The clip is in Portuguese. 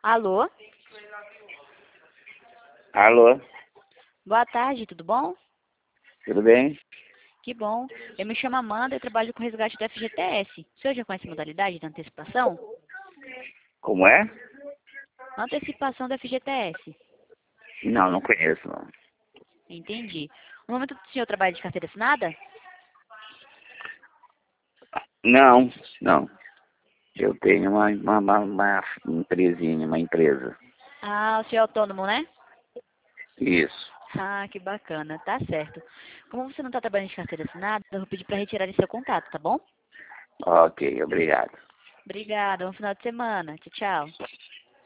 Alô? Alô, Boa tarde, tudo bom? tudo bem? Que bom. Eu me chamo Amanda e trabalho com resgate do FGTS. O senhor já conhece a modalidade de antecipação? Como é? Antecipação do FGTS. Não, não conheço, não. Entendi. No momento do senhor trabalha de carteira assinada? Não, não. Eu tenho uma empresinha, uma empresa. Ah, o senhor é autônomo, né? Isso. Ah, que bacana. Tá certo. Como você não está trabalhando de carteira assinada, eu vou pedir para retirar seu contato, tá bom? Ok, obrigado. Obrigada. Bom final de semana. Tchau, tchau.